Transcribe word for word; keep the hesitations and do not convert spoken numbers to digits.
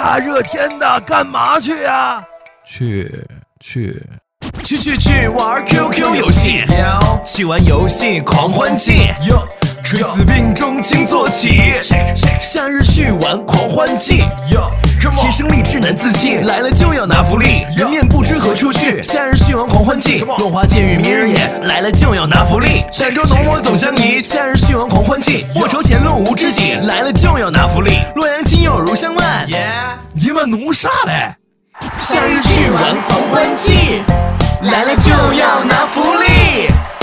大热天的干嘛去呀？ 去去去去去玩 Q Q 游戏，去玩游戏狂欢季，垂死病中请坐起，夏日去玩狂欢季，提升励志男自信，来了就要拿福利，人面不知何处去，夏日去玩狂欢季，落花渐欲迷人眼，来了就要拿福利，儋州浓墨总相宜，夏日去玩狂欢季，我愁前路无知己，来了就要拿福利，洛阳亲友如相伴， 你们弄啥嘞？ 夏日去玩狂欢季，来了就要拿福利。